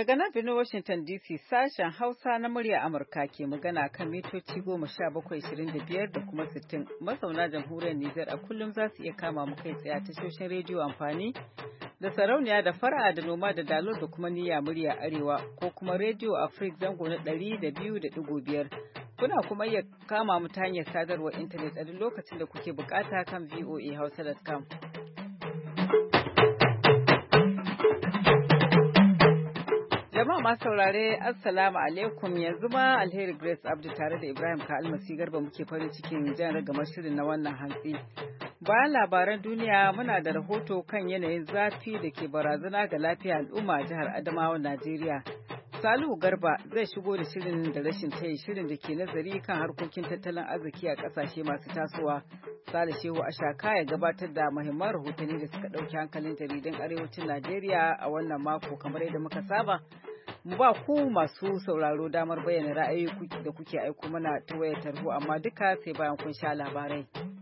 Daga nan birnin Washington DC sashen Hausa na murya Amurka ke magana kan mitoci 1725 da kuma 60. Mazauna jamhuriyar Nijar a kullum za su iya kama mu kai tsaye tashoshin rediyo amfani da sarauniya da fara'a da noma da dalo da kuma niyya murya arewa ko kuma rediyo Africa zango na 200.5. Kuna kuma iya kama mu ta hanyar sadarwar intanet a duk lokacin da kuke bukata kan voahausa.com. Jama'a masu saurare Assalamu alaikum, yanzu ma Alheri Grace Abdu tare da Ibrahim Ka'almasi Garba muke farin cikin jan ragamar shirin na wannan hantsi. Bayan labaran duniya muna da rahoto kan yanayin zafi da ke barazana ga lafiyar al'umma a jihar Adamawa, Najeriya. Salihu Garba zai shigo da shirin da rashin tayi, shirin da ke nazari kan harkokin tattalin arziki a kasashe masu tasowa. Sale Shehu Ashaka ya gabatar da muhimman rahotanni da suka ɗauki hankalin jaridan arewacin Najeriya a wannan mako kamar yadda muka saba. Mu ba ku masu sauraro damar bayyana ra'ayoyi da kuke aiko mana ta wayar tarho, amma duka sai bayan kun sha labarai.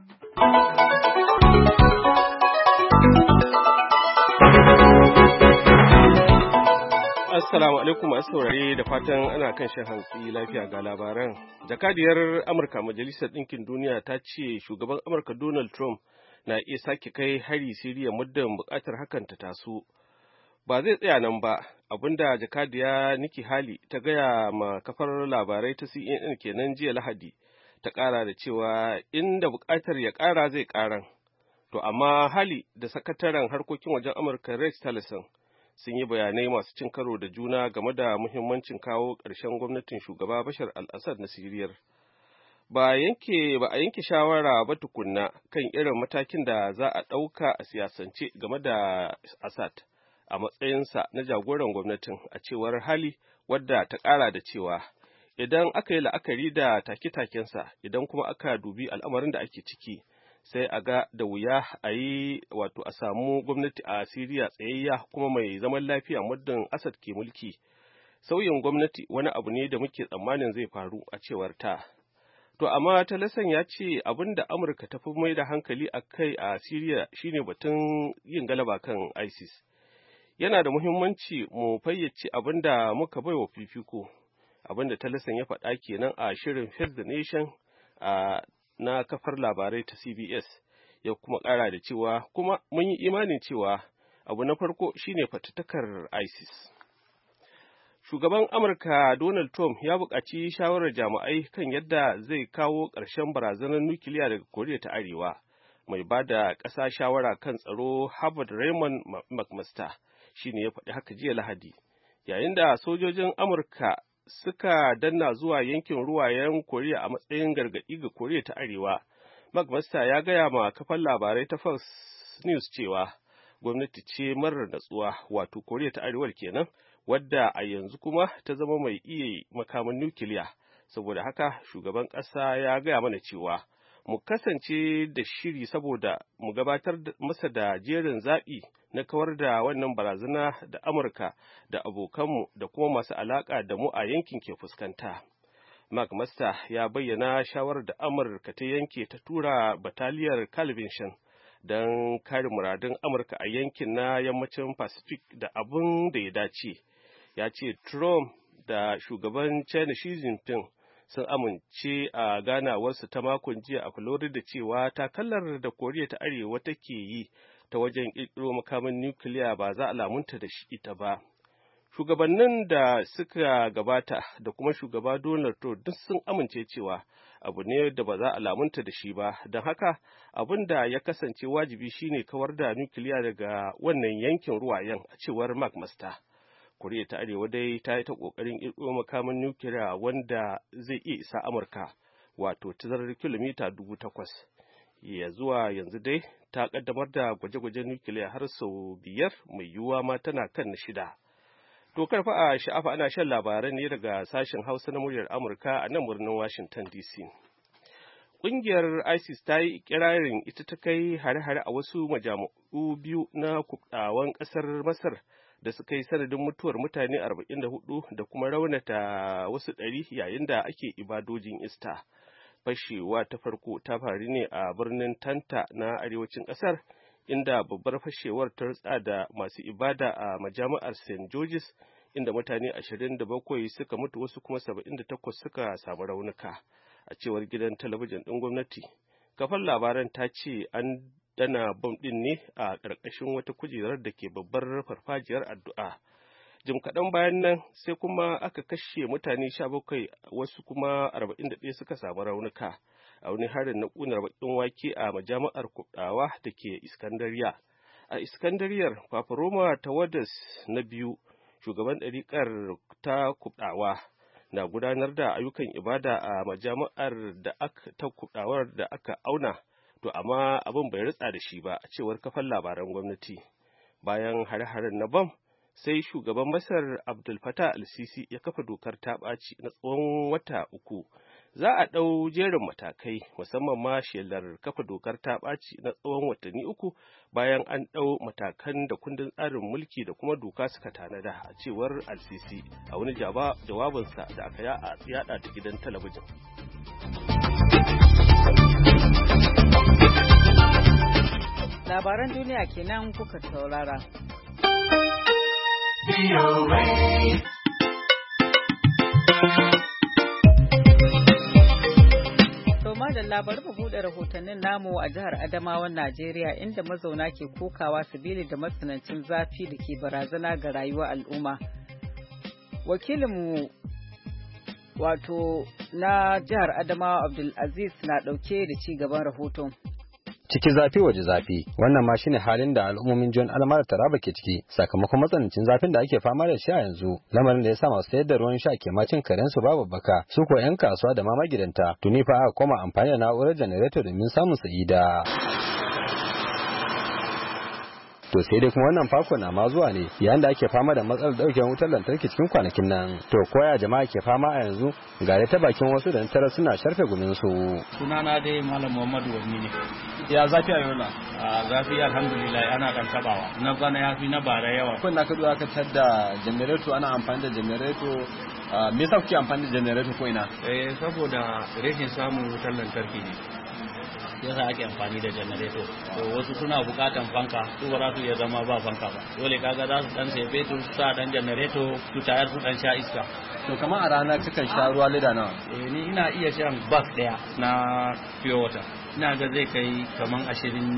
Assalamu alaikum masu saurare da fatan ana kan shan hantsi lafiya ga labaran. Jakadiyar Amurka Majalisar Ɗinkin Duniya ta ce shugaban Amurka Donald Trump na iya sake kai hari Siriya muddin buƙatar hakan ta taso. Ba zai tsaya nan ba, abinda jakadiya Nikki Haley ta gaya ma kafar labarai ta CNN kenan jiya Lahadi, ta ƙara da cewa inda buƙatar ya ƙara zai ƙaran. To amma Haley da sakataren harkokin wajen Amurka Rex Tillerson sun yi bayanai masu cin karo da juna game da muhimmancin kawo ƙarshen gwamnatin shugaba Bashar al-Assad na Siriyar. Ba a yanke shawara ba tukunna kan irin matakin da za a ɗauka a siyasance game da Assad a matsayinsa na jagoran gwamnatin, a cewar Hali, wadda ta ƙara da cewa idan aka yi la'akari da take-takensa, idan kuma aka dubi al'amarin da ake ciki, sai a ga da wuya a samu gwamnati a Siriya tsayayya kuma mai zaman lafiya muddin Assad ke mulki. Sauyin gwamnati wani abu ne da muke tsammanin zai faru, a cewar ta. To amma Tillerson ya ce abin da Amurka ta fi mai da hankali a kai a Siriya shine batun yin galaba kan ISIS. Yana da muhimmanci mu fayyace abin da muka bai wa fifiko. Abin da Tillerson ya faɗa kenan a shirin Face the Nation na kafar labarai ta CBS, ya kuma ƙara da cewa kuma mun yi imanin cewa abu na farko shine fatattakar ISIS. Shugaban Amurka Donald Trump ya buƙaci shawarar jami'ai kan yadda zai kawo ƙarshen barazanar nukiliya daga Koriya ta Arewa. Mai ba da ƙasa shawara kan tsaro Harvard Raymond McMaster shi ne ya faɗi haka jiya Lahadi, yayin da sojojin Amurka suka danna zuwa yankin ruwayen Koriya a matsayin gargaɗi ga Koriya ta Arewa. McMaster ya gaya ma kafar labarai ta Fox News cewa gwamnati ce marar natsuwa, wato Koriya ta Arewar kenan, wadda a yanzu kuma ta zama mai iya makaman nukiliya. Saboda haka shugaban ƙasa ya gaya mana cewa mu kasance da shiri saboda mu gabatar masa da jerin zaɓi na kawar da wannan barazana da Amurka da abokanmu da kuma masu alaƙa da mu a yankin ke fuskanta. McMaster ya bayyana shawarar da Amurka ta yanke ta tura bataliyar Calvinshan don kare muradun Amurka a yankin na yammacin Pacific da abin da ya dace. Ya ce Trump da shugaban China Xi Jinping sun amince a ganawarsu ta makon jiya a Florida cewa takallar da Koriya ta Arewa take yi ta wajen ƙirƙiro makamin nukiliya ba za a lamunta da shi ita ba. Shugabannin da suka gabata da kuma shugaba Donald Trump duk sun amince cewa abu ne da ba za a lamunta da shi ba, don haka abin da ya kasance wajibi shine kawar da nukiliya daga wannan yankin ruwayen, a cewar McMaster. Koriya ta Arewa dai ta yi ta ƙoƙarin ƙirƙiro makamin nukiliya wanda zai iya isa Amurka, wato tazarar kilomita 8,000. Ya zuwa yanzu dai ta ƙaddamar da gwaje-gwajen nukiliya har sau 5, mai yiwuwa ma tana kan na 6. To karfa a sha'afa ana shan labaran ne daga sashen Hausa na muryar Amurka a nan birnin Washington DC. Ƙungiyar ISIS ta yi ikirarin ita ta kai hare-hare a wasu majami'u biyu na kubɗawan ƙasar Masar da suka yi sanadin mutuwar mutane 44 da kuma raunata wasu 100 yayin da ake ibadojin Ista. Fashewa ta farko ta faru ne a birnin Tanta na arewacin ƙasar, inda babbar fashewar ta rutsa da masu ibada a majami'ar St. George's, inda mutane 27 suka mutu wasu kuma 78 suka samu raunuka a cewar gidan talabijin ɗin gwamnati. Kafar labaran ta ce an dana bom ɗin ne a ƙarƙashin wata kujerar da ke babbar farfajiyar addu'a. Jim kaɗan bayan nan sai kuma aka kashe mutane 17 wasu kuma 41 suka samu raunuka a wani harin na ƙunar baƙin wake a majami'ar Kubdawa da ke Iskandariya. A Iskandariyar, Papa Roma Tawadas na biyu, shugaban ɗariƙar ta Kubdawa, na gudanar da ayyukan ibada a majami'ar ta Kubdawar da aka auna, to amma abin bai ritsa da shi ba a cewar kafar labaran gwamnati. Bayan hare-haren na bam, sai shugaban Masar Abdul Fattah al-Sisi ya kafa dokar ta ɓaci na tsawon wata 3. Za a ɗau jerin matakai, musamman ma shelar kafa dokar ta ɓaci na tsawon watanni 3 bayan an ɗau matakan da kundin tsarin mulki da kuma doka suka tanada a cewar al-Sisi a wani jawabinsa da aka yada ta gidan talabijin. Labaran duniya kenan kuka saurara. Da labar mu bude rahotannin namu a jihar Adamawan Najeriya inda mazauna ke kokawa sabili da matsanancin zafi da ke barazana ga rayuwar al'umma. Wakilinmu na jihar Adamawa Abdul Aziz na dauke da ci gaban rahoton. Ciki zafi waje zafi, wannan ma shine halin da al'ummomin John Almar Taraba ke ciki sakamakon matsanancin zafin da ake fama da shi a yanzu, lamarin da ya sa masu sayar da ruwan sha ke macin karen su babu baka, su ko 'yan kasuwa da ma magidanta tuni fa aka koma amfani da na'urar janareto domin samun sa'ida. To sai dai kuma wannan fako na ma zuwa ne yayin da ake fama da matsalar daukewar wutar lantarki cikin kwanakin nan. To koya jama'a ke fama a yanzu ga ta bakin wasu da tara suna sharfe gumin su. Sunana dai Malam Muhammadu Wani ne. Ya zafi a yola? A zafi alhamdulillah ana kan tabawa. Na bana yafi na bara yawa. Kun na kado aka tadda generator ana amfani da generator. Me yasa kuke amfani da generator ko ina? Saboda rashin samun wutar lantarki ne. Yasa ake amfani da janareto. To wasu suna bukatan fanka, su ba za su iya zama ba fanka ba. Dole kaga za su dan sai fetur, su sa dan janareto, su tayar su dan sha iska. To kamar a rana kakan sha ruwa leda nawa? Ni ina iya shan bag daya na pure water. Ina ga zai kai kaman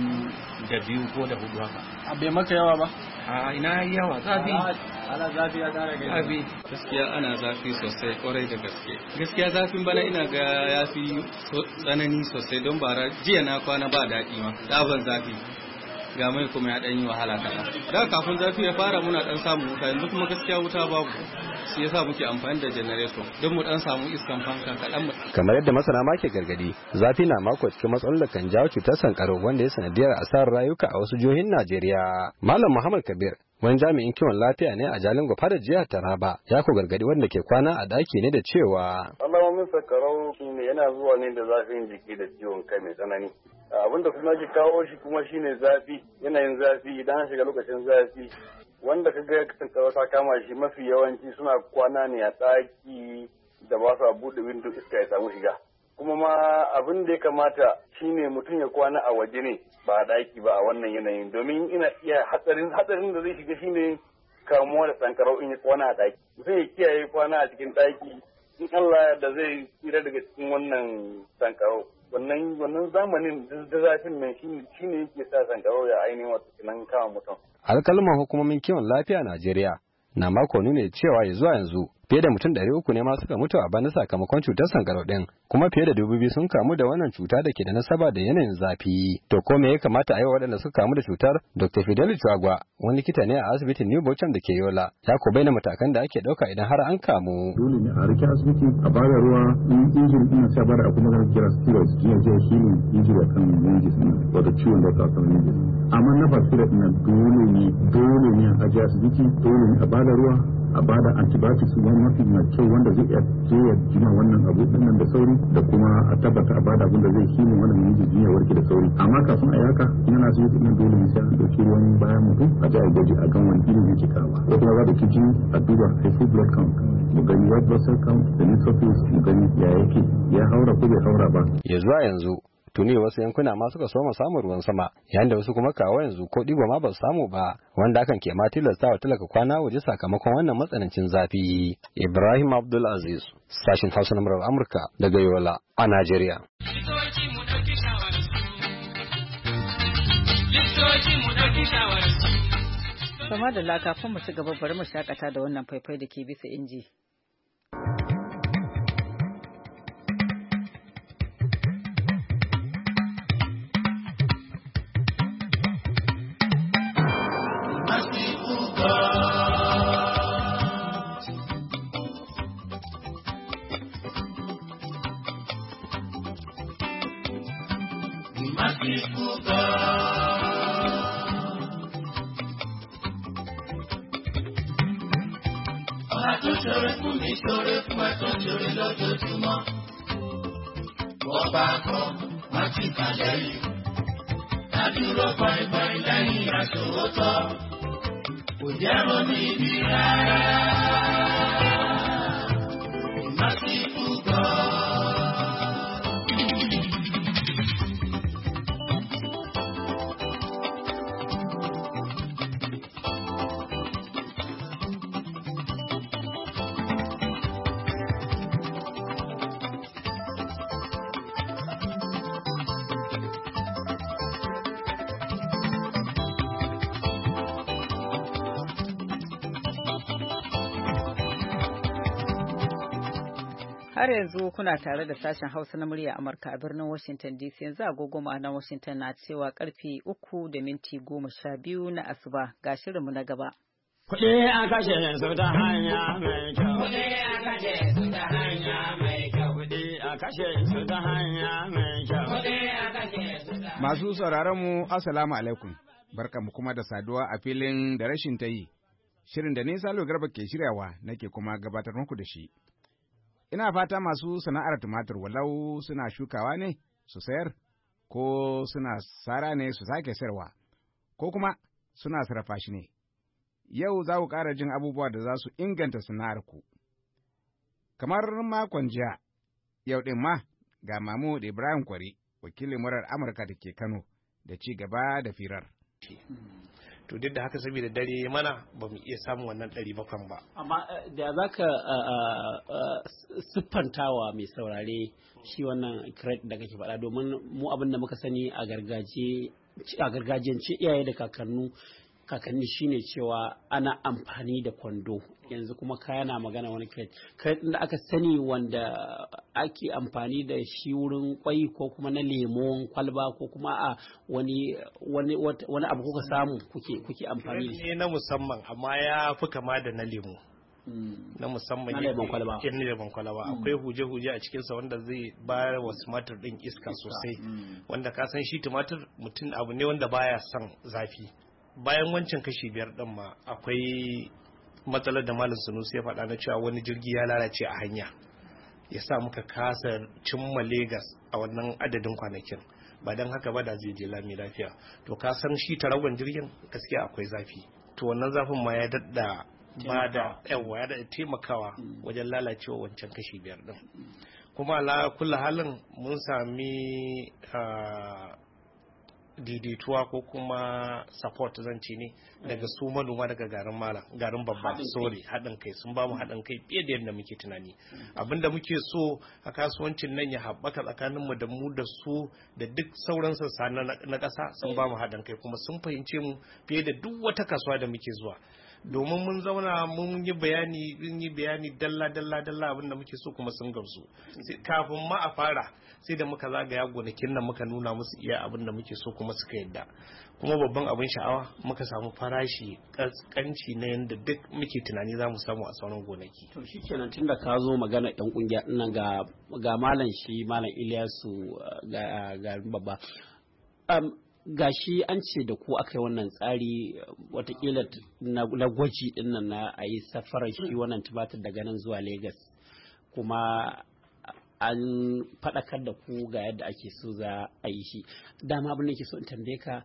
22 ko da 4 haka. A bai maka yawa ba? A ina yawa zafi. Ana zafi ya tare gani. Abi gaskiya ana zafi sosai kwarai da gaske. Gaskiya zafin bana ina ga ya fi tsanani sosai don bara jiya na kwana ba daɗi ma. Ɗaban zafi. Ga mai kuma ya ɗan yi wahala kaɗan. Da kafin zafi ya fara muna ɗan samun wuta yanzu kuma gaskiya wuta babu. Shi yasa muke amfani da generator don mu ɗan samu iskan fanka kaɗan mu. Kamar yadda masana ma ke gargadi, zafi na mako cikin matsalolin da kan jawo cutar sankarau wanda ya sanadiyar asarar rayuka a wasu jihohin Najeriya. Malam Muhammad Kabir wani jami'in kiwon lafiya ne a Jalingo fadar jihar Taraba ya ko gargadi wanda ke kwana a daki ne da cewa alamomin sankarau shine yana zuwa ne da zafin jiki da ciwon kai mai tsanani. Abinda kuma ke kawo shi kuma shine zafi, yanayin zafi idan an shiga lokacin zafi wanda ka ga sankarau ta kama shi mafi yawanci suna kwana ne a ɗaki da ba sa buɗe windo iska ya samu shiga. Kuma ma abin da ya kamata shine mutum ya kwana a waje ne ba a ɗaki ba a wannan yanayin domin ina iya hatsarin da zai shiga shine kamuwa da sankarau in ya kwana a ɗaki. Mutum ya kiyaye kwana a cikin ɗaki in Allah da zai tsira daga cikin wannan sankarau. Wannan zamanin da zafin nan shine yake sa sankarau ya ainihin wata kinan kama mutum. Alƙalman hukumomin kiwon lafiya a Najeriya na mako nuna cewa ya zuwa yanzu fiye da mutum 300 ne ma suka mutu a bana sakamakon cutar sankarau din, kuma fiye da 2000 sun kamu da wannan cuta da ke da nasaba da yanayin zafi. To ko me ya kamata a yi waɗanda suka kamu da cutar? Dr. Fidel Chagwa, wani likita ne a asibitin New Bochum da ke Yola, ya ko bayyana matakan da ake ɗauka idan har an kamu. Dole ne a rike asibiti a bada ruwa in injin ina sai bada kuma ga kira steroids jiya shi ne injin kan injin din wato ciwon da ta samu injin. Amma na fasira ina dole ne a je asibiti, dole ne a bada ruwa, a bada antibiotics wani mafi mai kyau wanda zai iya je ya jima wannan abu nan da sauri da kuma a tabbata a bada abin da zai shi wannan yanzu jinya warke da sauri. Amma kafin a yaka yana so yin dole ne sai an dauki ruwan bayan mutum a ji a gwaji a gan wani irin yake kawa. Ko kuma za da kiji a duba full blood count mu gani white blood cell count da neutrophils mu gani ya yake ya haura ko bai haura ba. Ya zuwa yanzu tuni wasu yankuna ma suka soma samun ruwan sama yayin da wasu kuma kawo yanzu ko digo ma ba su samu ba wanda hakan ke ma tilasta wa talaka kwana waje sakamakon wannan matsanancin zafi. Ibrahim Abdul Aziz, sashin Hausa na murar Amurka daga Yola a Najeriya. Sama da lakafin mu ci gaba bari mu shakata da wannan faifai da ke bisa inji. tó ṣoore fún mi ṣoore fún ẹ tó ṣoore lójoojúmọ́. Wọ́n bá kọ́ wọ́n ti kà lẹ́yìn. Dádúró pàìpàì lẹ́yìn àṣòwòtọ́. Kò jẹ́ ronú ibi rárá. Ìmásíkú gan. Har yanzu kuna tare da sashen Hausa na murya Amurka a birnin Washington DC. Yanzu agogo ma'anar Washington na cewa karfe 3:12 na asuba. Ga shirinmu na gaba. Kuɗi a kashe su ta hanya mai kyau. Kuɗi a kashe su ta hanya mai kyau. Kuɗi a kashe su ta hanya mai kyau. Kuɗi a kashe su ta. Masu sauraron mu assalamu alaikum. Barkamu kuma da saduwa a filin da rashin ta yi. Shirin da ni Salo Garba ke shiryawa nake kuma gabatar muku da shi. Ina fata masu sana'ar tumatir walau suna shukawa ne su sayar, ko suna sara ne su sake sayarwa, ko kuma suna sarrafa shi ne. Yau za ku ƙara jin abubuwa da za su inganta sana'arku. Kamar makon jiya, yau ɗin ma ga Mahmud Ibrahim Kwari, wakilin murar Amurka da ke Kano, da ci gaba da firar. To duk da haka saboda dare mana ba mu iya samun wannan 700 ba. Amma da za ka siffantawa mai saurare shi wannan crate da kake faɗa, domin mu abin da muka sani a gargajiyance iyaye da kakanni shine cewa ana amfani da kwando, yanzu kuma kaya na magana wani crate da aka sani wanda ake amfani da shi wurin kwai ko kuma na lemon kwalba ko kuma a wani abu kuka samu kuke amfani da shi ne na musamman, amma ya fi kama da na lemo. Na musamman na lemon kwalba. Akwai huje-huje a cikinsa wanda zai bayar wa tumatir din iska sosai, wanda ka san shi tumatir mutum abu ne wanda baya son zafi. Bayan wancan kashi 5 din ma akwai matsalar da Malam Sanusi ya faɗa na cewa wani jirgi ya lalace a hanya, ya sa muka kasa cimma Legas a wannan adadin kwanakin. Ba don haka ba da zai je lami lafiya. To ka san shi taragon jirgin gaskiya akwai zafi, to wannan zafin ma ya dadda ba da yawa ya da taimakawa wajen lalacewa wancan kashi 5 din. Kuma ala kullu halin mun sami daidaituwa ko kuma support zance ne daga su manoma daga garin babba sorry haɗin kai sun ba mu haɗin kai fiye da yadda muke tunani. Abinda muke so a kasuwancin nan ya haɓaka tsakaninmu da mu da su da duk sauran sassa na ƙasa sun ba mu haɗin kai, kuma sun fahimce mu fiye da duk wata kasuwa da muke zuwa. Domin mun zauna mun yi bayani dalla abinda muke so, kuma sun gamsu. Kafin ma a fara sai da muka zagaya gonakin nan muka nuna musu iya abinda muke so, kuma suka yadda. Kuma babban abin sha'awa muka samu farashi kaskanci na yadda duk muke tunani za mu samu a sauran gonaki. To shikenan, tunda ka zo magana ɗan kungiya nan ga malam Iliyasu ga babba. Gashi an ce da ku aka yi wannan tsari watakila na gwaji din nan na a yi safarar shi wannan tumatir daga nan zuwa Legas, kuma an faɗakar da ku ga yadda ake so za a yi shi. Dama abin da ke so in tambaye ka,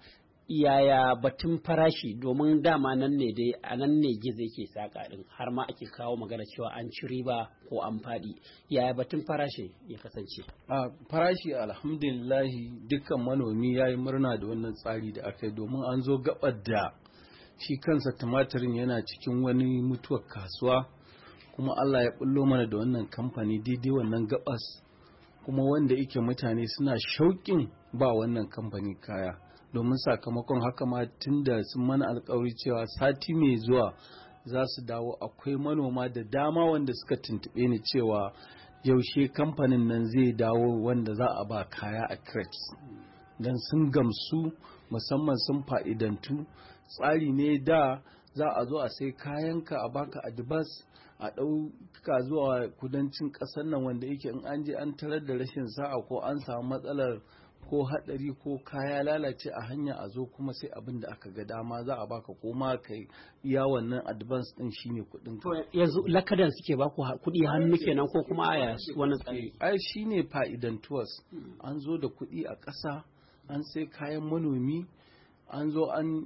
yaya batun farashi, domin dama nan ne dai a nan ne gizo yake saka din har ma ake kawo magana cewa an ci riba ko an faɗi. Yaya batun farashi ya kasance? A farashi alhamdulillahi dukkan manomi ya yi murna da wannan tsari da aka yi, domin an zo gabar da shi kansa tumatirin yana cikin wani mutuwar kasuwa, kuma Allah ya bullo mana da wannan kamfani daidai wannan gabas, kuma wanda yake mutane suna shauƙin ba wannan kamfani kaya, domin sakamakon haka ma tun da sun mana alkawari cewa sati mai zuwa za su dawo. Akwai manoma da dama wanda suka tuntuɓe ni cewa yaushe kamfanin nan zai dawo wanda za a ba kaya a crates, don sun gamsu, musamman sun fa'idantu. Tsari ne da za a zo a sai kayanka a baka adibas a ɗauka zuwa kudancin ƙasar nan, wanda yake in an je an tarar da rashin sa'a ko an samu matsalar ko haɗari ko kaya lalace a hanya, a zo kuma sai abin da aka ga dama za a baka, ko ma kai iya wannan advance din shine kuɗin ka. Yanzu lakadan suke baku kuɗi hannu kenan ko kuma aya wani tsari? Ai shine fa'idan tuwas. An zo da kuɗi a ƙasa, an sai kayan manomi, an zo an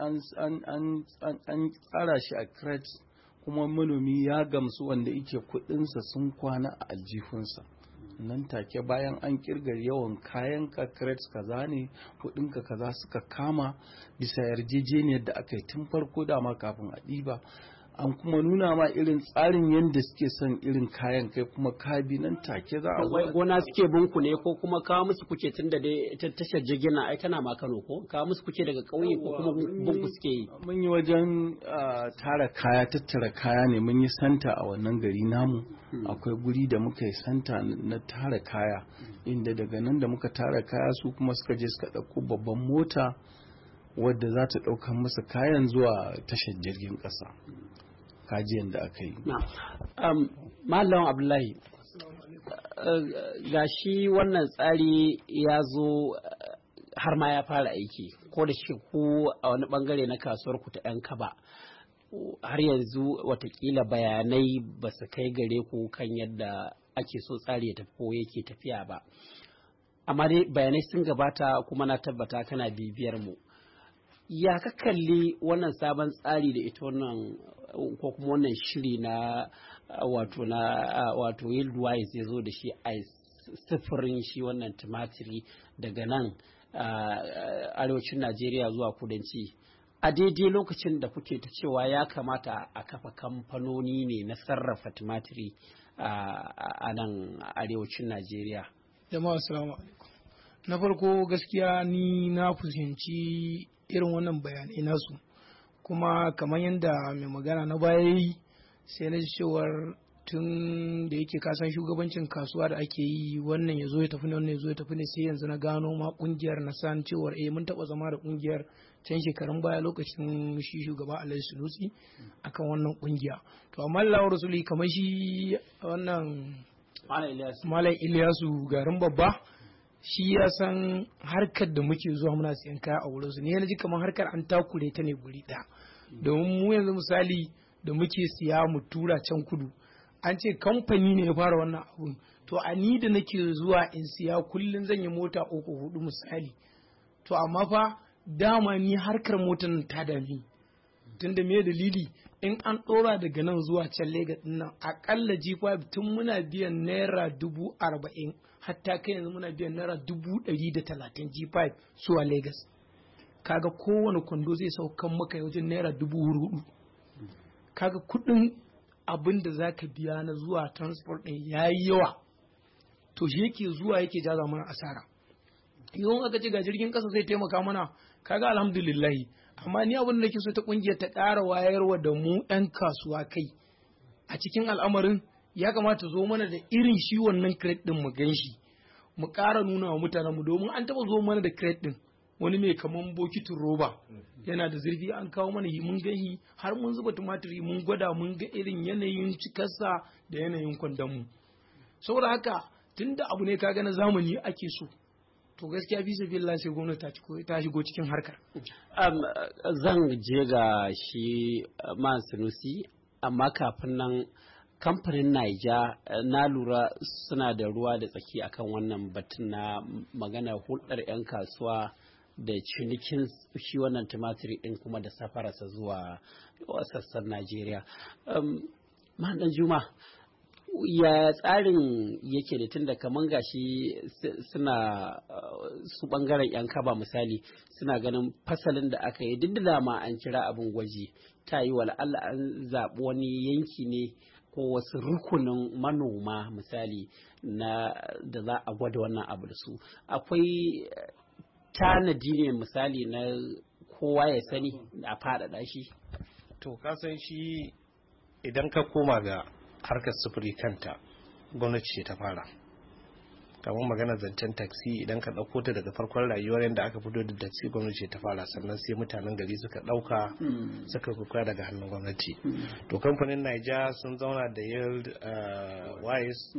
tsara shi a crates, kuma manomi ya gamsu, wanda yake kuɗinsa sun kwana a aljihunsa. Nan take bayan an kirga yawan kayan ka crates kaza ne, kudinka kaza suka kama, bisa yarjejeniyar da aka yi tun farko dama kafin a ɗiba. An kuma nuna ma irin tsarin yadda suke son irin kayan, kai kuma ka bi nan take za a zo. Gona suke bunku ne ko kuma kawo musu kuke, tun da dai tashar jirgin na ai tana ma Kano, ko kawo musu kuke daga ƙauye ko kuma bunku suke yi? Mun yi wajen tara kaya, tattara kaya ne, mun yi santa a wannan gari namu. Akwai guri da muka yi santa na tara kaya, inda daga nan da muka tara kaya su kuma suka je suka ɗauko babban mota wadda za ta ɗaukar musu kayan zuwa tashar jirgin ƙasa. Kajiyan da aka yi. Mallam Abdullahi, ga shi wannan tsari ya zo har ma ya fara aiki, ko da shi ku a wani bangare na kasuwar ku ta 'yan kaba, har yanzu watakila bayanai ba su kai gare ku kan yadda ake so tsari ya tafi ko yake tafiya ba, amma dai bayanai sun gabata kuma na tabbata kana bibiyar mu. Ya ka kalli wannan sabon tsari da ita wannan ko kuma wannan shiri na wato Yildwise ya zo da shi a sifirin shi wannan tumatiri daga nan arewacin Najeriya zuwa kudanci, a daidai lokacin da kuke ta cewa ya kamata a kafa kamfanoni ne na sarrafa tumatiri a nan arewacin Najeriya? Jama'a assalamu alaikum. Na farko gaskiya ni na fuskanci irin wannan bayanai nasu, kuma kamar yadda mai magana na baya yi, sai na ji cewar tun da yake kasan shugabancin kasuwa da ake yi, wannan ya zo ya tafi ne, wannan ya zo ya tafi ne, sai yanzu na gano ma kungiyar na san cewar mun taba zama da kungiyar can shekarun baya lokacin shi shugaba Alhaji Sulusi akan wannan kungiya. To amma Allah rasuli kamar shi wannan Malam Ilyasu garin babba, shi ya san harkar da muke zuwa muna siyan kaya a wurinsu. Ne na ji kamar harkar an takure ta ne guri ɗaya, domin mu yanzu misali da muke siya mu tura can kudu, an ce kamfani ne ya fara wannan abun. To a ni da nake zuwa in siya kullum zan yi mota 3-4 misali, to amma fa dama ni harkar motar ta dami, tunda me dalili, in an ɗora daga nan zuwa can Legas ɗin nan akalla G5 tun muna biyan naira 40,000, hatta kai yanzu muna biyan naira 130 G5 zuwa Legas. Kaga kowane kwando zai saukan maka wajen naira 4,000. Kaga kuɗin abin da za ka biya na zuwa transport ɗin ya yi yawa, to shi yake zuwa yake jaza mana asara. Yawan aka ce ga jirgin ƙasa zai taimaka mana, kaga alhamdulillahi. Amma ni abin da nake so ta kungiyar ta ƙara wayarwa da mu 'yan kasuwa kai a cikin al'amarin, ya kamata zo mana da irin shi wannan crate din mu gan shi, mu ƙara nuna wa mutanen mu, domin an taɓa zo mana da crate din wani mai kaman bokitin roba yana da zurfi, an kawo mana mun gani har mun zuba tumatiri mun gwada mun ga irin yanayin cikarsa da yanayin kwandon mu. Saboda haka tunda abu ne kaga na zamani ake so, to gaskiya fi sabilillah sai gwamnati ta shigo cikin harkar. Zan je ga shi Man Sanusi, amma kafin nan kamfanin Naija na lura suna da ruwa da tsaki akan wannan batun na magana hulɗar 'yan kasuwa da cinikin shi wannan tumatiri ɗin kuma da safararsa zuwa sassan Najeriya. Mahaɗan Juma, ya tsarin yake da tun da kaman gashi suna su ɓangaren 'yan kaba misali suna ganin fasalin da aka yi duk da ma an kira abin gwaji ta yi Allah an zaɓi wani yanki ne ko wasu rukunin manoma misali da za a gwada wannan abu da su. Akwai tanadi ne misali na kowa ya sani a faɗaɗa shi? To kasan shi idan ka koma ga harkar sufuri kanta gwamnati ce ta fara, kamar magana zancen taxi idan ka ɗauko ta daga farkon rayuwar yadda aka fito da taxi gwamnati ce ta fara, sannan sai mutanen gari suka ɗauka suka kuka daga hannun gwamnati. To kamfanin Naija sun zauna da Yield Wise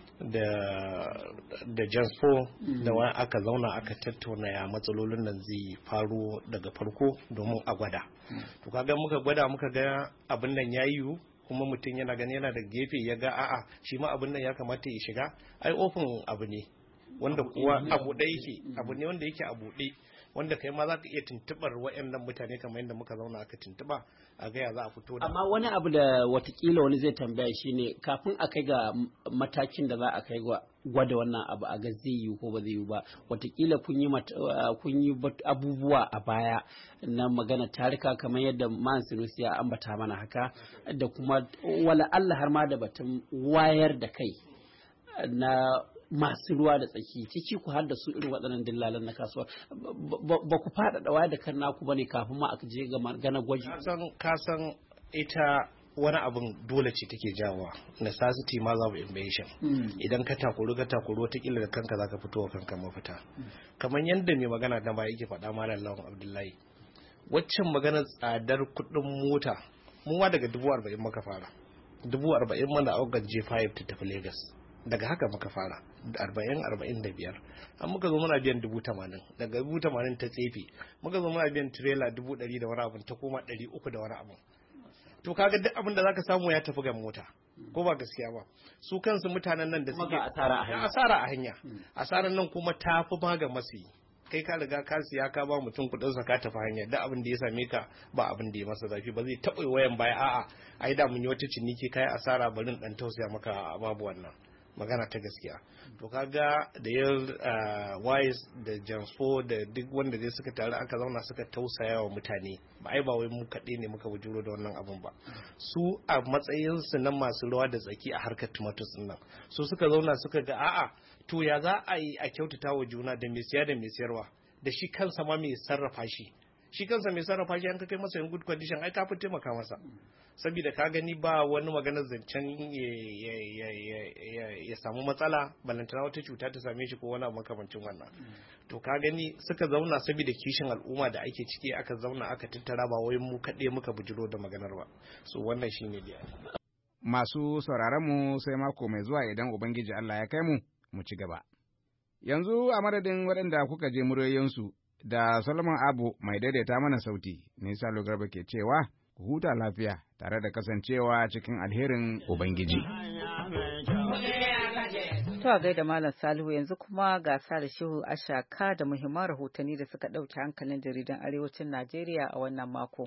da Janspo da wani aka zauna aka tattauna ya matsalolin nan zai faru daga farko domin a gwada. To kaga muka gwada muka ga abin nan ya yiwu, kuma mutum yana gani yana da gefe ya ga a'a shi ma abin nan ya kamata ya shiga, ai ofin abu ne wanda kuwa a buɗe yake, abu ne wanda yake a buɗe, wanda kai ma za ka iya tuntuɓar waɗannan mutane kamar yadda muka zauna aka tuntuɓa a gaya za a fito da. Amma wani abu da watakila wani zai tambaya shi ne kafin a kai ga matakin da za a kai gwada wannan abu a ga zai yi ko ba zai yi ba, watakila kun yi abubuwa a baya na magana tarika kamar yadda man Sinusi ya ambata mana haka, da kuma wala Allah har ma da batun wayar da kai na masu ruwa da tsaki ciki ku har da su irin waɗannan dillalan na kasuwa. Ba ku faɗaɗa wayar da kan naku bane kafin ma aka je ga magana gwaji? Kasan ita wani abin dole ce take jawowa, necessity mother of invention. Idan ka takuru watakila da kanka zaka fito wa kanka mafita. Kamar yadda mai magana na baya yake faɗa Malam Lawan Abdullahi, waccan maganar tsadar kuɗin mota mu ma daga 40,000 muka fara, 40,000 mana augar J5 ta tafi Lagos, daga haka muka fara 40-45 an muka zo muna biyan 80,000, daga 80,000 ta tsefe muka zo muna biyan trailer 100 da wani abu ta koma 300 da wani abu. To kaga duk abin da zaka samu ya tafi ga mota, ko ba gaskiya ba? Su kansu mutanen nan da suke asara a hanya, asaran nan kuma tafi ma ga masu kai ka riga ka siya ka ba mutum kudin sa ka tafi hanya, da abin da ya same ka ba abin da ya masa zafi, ba zai taɓa wayan baya a'a ai da mun yi wata ciniki kai asara barin dan tausaya maka, babu wannan magana ta gaskiya. To kaga da Wise da Janspo da duk wanda dai suka taru aka zauna suka tausaya wa mutane, ba ai ba wai mu kaɗai ne muka bujuro da wannan abun ba, su a matsayinsu na masu rawa da tsaki a harkar tomatoes nan su suka zauna suka ga a'a to ya za a yi a kyautata wa juna da mai siya da mai siyarwa da shi kansa ma mai sarrafa shi kansa mai sarrafa shi an ka kai masa in good condition ai ka fi taimaka masa, saboda ka gani ba wani maganar zancen ya samu matsala balantana wata cuta ta same shi ko wani makamancin wannan. To ka gani suka zauna saboda kishin al'umma da ake ciki aka zauna aka tattara, ba wai mu kaɗai muka bujiro da maganar ba. So wannan shine da masu sauraron mu sai mako mai zuwa idan ubangiji Allah ya kai mu ci gaba. Yanzu a madadin waɗanda kuka je muryoyinsu da Solomon Abu mai daidaita mana sauti, Nisa Lugarba ke cewa ku huta lafiya tare da kasancewa cikin alherin Ubangiji. To a gaida Malam Salihu, yanzu kuma gasa da Shehu Ashaka da muhimman rahotanni da suka ɗauke hankalin jaridan Arewacin Najeriya a wannan mako.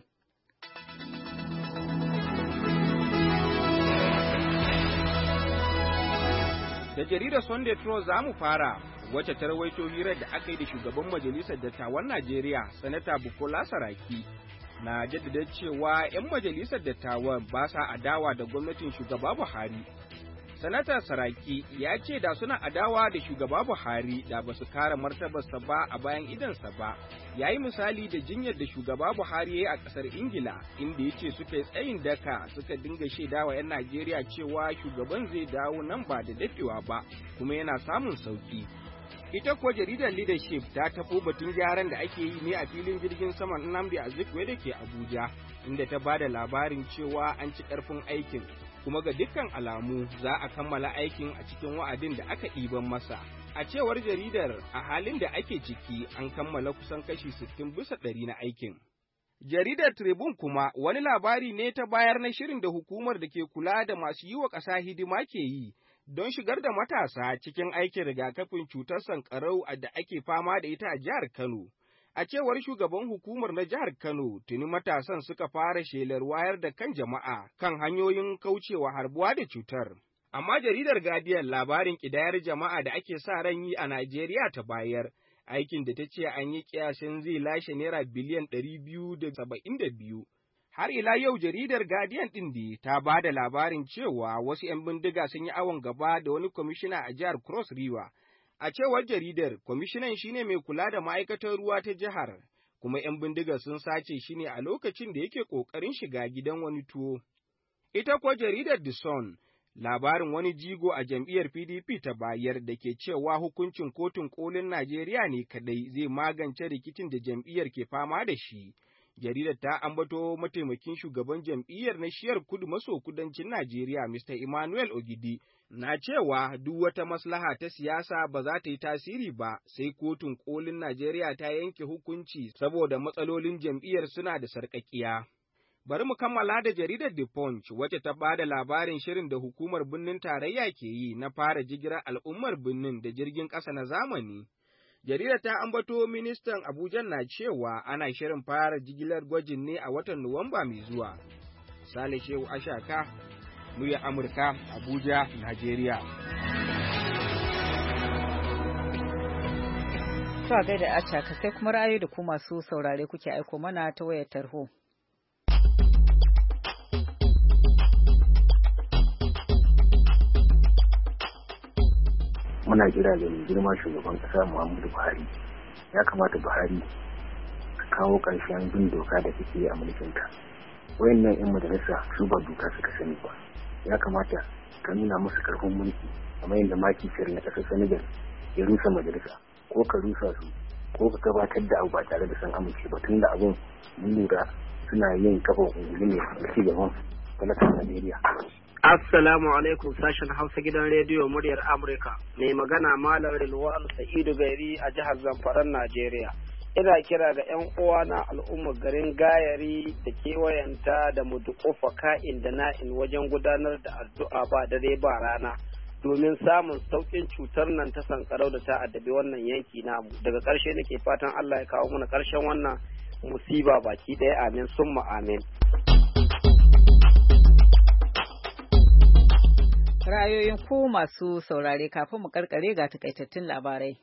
Da jaridar Sunday Trust za mu fara, wacce ta rawaito hirar da aka yi da shugaban majalisar dattawan Najeriya, Sanata Bukola Saraki, na jaddada cewa 'yan majalisar dattawan ba sa adawa da gwamnatin shugaba Buhari. Sanata Saraki ya ce da suna adawa da shugaba Buhari da ba su kare martabarsa ba a bayan idansa ba. Ya yi misali da jinyar da shugaba Buhari ya yi a ƙasar Ingila, inda ya ce suka yi tsayin daka suka dinga shaidawa 'yan Najeriya cewa shugaban zai dawo nan ba da daɗewa ba, kuma yana samun sauki. Ita kuwa jaridar Leadership ta tafo batun gyaran da ake yi ne a filin jirgin saman Nnamdi Azikiwe da ke Abuja, inda ta ba da labarin cewa an ci ƙarfin aikin, kuma ga dukkan alamu za a kammala aikin a cikin wa'adin da aka ɗiban masa. A cewar jaridar, a halin da ake ciki an kammala kusan kashi 60% na aikin. Jaridar Tribune kuma wani labari ne ta bayar na shirin da hukumar da ke kula da masu yi wa ƙasa hidima ke yi don shigar da matasa cikin aikin rigakafin cutar sankarau da ake fama da ita a jihar Kano. A cewar shugaban hukumar na jihar Kano, tuni matasan suka fara shelar wayar da kan jama'a kan hanyoyin kaucewa harbuwa da cutar. Amma jaridar Guardian labarin ƙidayar jama'a da ake sa ran yi a Najeriya ta bayar, aikin da ta ce an yi kiyasin zai lashe naira biliyan 272. Har ila yau jaridar Guardian ɗin da ta ba da labarin cewa wasu 'yan bindiga sun yi awon gaba da wani kwamishina a jihar Cross River. A cewar jaridar, kwamishinan shine mai kula da ma'aikatar ruwa ta jihar, kuma 'yan bindiga sun sace shi ne a lokacin da yake ƙoƙarin shiga gidan wani tuwo. Ita kuwa jaridar The Sun, labarin wani jigo a jam'iyyar PDP ta bayar da ke cewa hukuncin kotun kolin Najeriya ne kadai zai magance rikicin da jam'iyyar ke fama da shi. Jaridar ta ambato mataimakin shugaban jam'iyyar na shiyar kudu maso kudancin Najeriya, Mr. Emmanuel Ogidi, na cewa duk wata maslaha ta siyasa ba za ta yi tasiri ba sai kotun kolin Najeriya ta yanke hukunci saboda matsalolin jam'iyyar suna da sarƙaƙiya. Bari mu kammala da jaridar The Punch wacce ta ba da labarin shirin da hukumar birnin tarayya ke yi na fara jigilar al'ummar birnin da jirgin ƙasa na zamani. Jaridar ta ambato ministan Abuja na cewa ana shirin fara jigilar gwajin ne a watan Nuwamba mai zuwa. Sale Shehu Ashaka, muryar Amurka, Abuja, Najeriya. To a gaida Ashaka sai kuma ra'ayi da ku masu saurare kuke aiko mana ta wayar tarho. Muna kira da mai girma shugaban kasa Muhammadu Buhari, ya kamata Buhari ka kawo ƙarshen bin doka da kake yi a mulkinka. Wayannan 'yan majalisa su ba doka suka sani ba, ya kamata ka nuna musu karfin mulki kamar yadda Macky Sall na ƙasar Senegal ya rusa majalisa, ko ka rusa su ko ka gabatar da abu ba tare da san amince ba, tun da abin mun lura suna yin kafa ungulu ne da ci gaban talakan Najeriya. Assalamu alaikum sashen Hausa gidan rediyo muryar Amurka. Mai magana Malam Rilwan Sa'idu Gairi a jihar Zamfaran Najeriya. Ina kira ga 'yan uwana al'ummar garin Gayari da kewayenta da Mudukufa ka'in da na'in wajen gudanar da addu'a ba dare ba rana domin samun sauƙin cutar nan ta sankarau da ta addabi wannan yanki namu. Daga ƙarshe nake fatan Allah ya kawo mana ƙarshen wannan musiba baki ɗaya, amin summa amin. Ra'ayoyin ku masu saurare kafin mu karkare ga takaitattun labarai.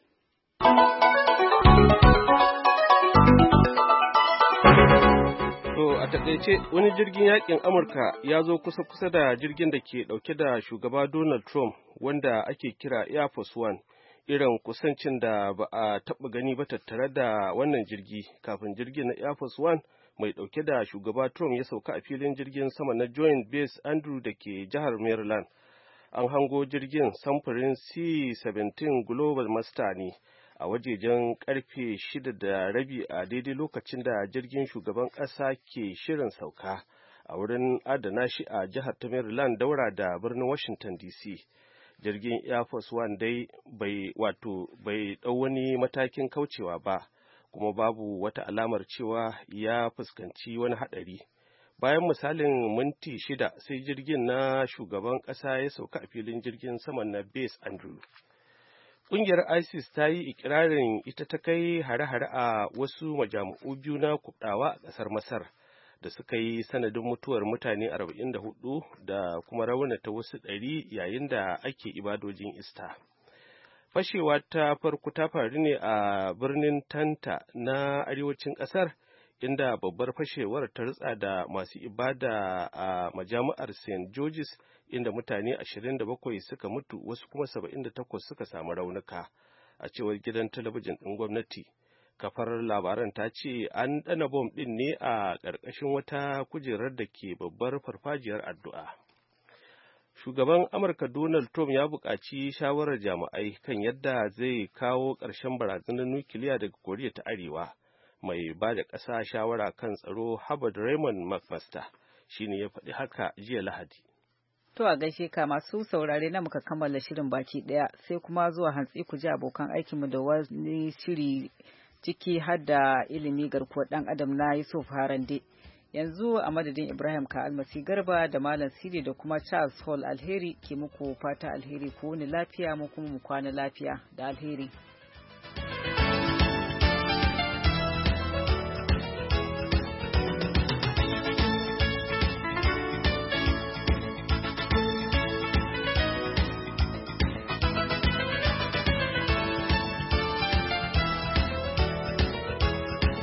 To a takaice wani jirgin yakin Amurka ya zo kusa da jirgin da ke dauke da shugaba Donald Trump wanda ake kira Air Force One, irin kusancin da ba a taɓa gani ba tattare da wannan jirgi kafin jirgin na Air Force One mai dauke da shugaba Trump ya sauka a filin jirgin sama na Joint Base Andrew da ke jihar Maryland. An hango jirgin samfurin C-17 Global Master ne a wajejen karfe 6:30 a daidai lokacin da jirgin shugaban ƙasa ke shirin sauka a wurin adana shi a jihar ta Maryland daura da birnin Washington DC. Jirgin Air Force One dai bai ɗau wani matakin kaucewa ba, kuma babu wata alamar cewa ya fuskanci wani haɗari. Bayan misalin minti 6 sai jirgin na shugaban ƙasa ya sauka a filin jirgin saman na Base Andrew. Ƙungiyar ISIS ta yi ikirarin ita ta kai hare-hare a wasu majami'u biyu na kubɗawa a ƙasar Masar da suka yi sanadin mutuwar mutane 44 da kuma raunata wasu 100 yayin da ake ibadojin Ista. Fashewa ta farko ta faru ne a birnin Tanta na arewacin ƙasar, inda babbar fashewar ta rutsa da masu ibada a majami'ar St. George's, inda mutane 27 suka mutu wasu kuma 78 suka samu raunuka, a cewar gidan talabijin ɗin gwamnati. Kafar labaran ta ce an ɗana bom ɗin ne a ƙarƙashin wata kujerar da ke babbar farfajiyar addu'a. Shugaban Amurka Donald Trump ya buƙaci shawarar jami'ai kan yadda zai kawo ƙarshen barazanar nukiliya daga Koriya ta Arewa. Mai ba da ƙasa shawara kan tsaro Howard Raymond McMaster shi ne ya faɗi haka jiya Lahadi. To a gaishe ka masu saurare na muka kammala shirin baki ɗaya, sai kuma zuwa hantsi ku ji abokan aikinmu da wani shiri ciki har da ilimi garkuwar ɗan adam na Yusuf Harande. Yanzu a madadin Ibrahim ka almasi garba da Malam Sidi da kuma Charles Hall Alheri ke muku fata alheri, ku wuni lafiya mu kuma mu kwana lafiya da alheri.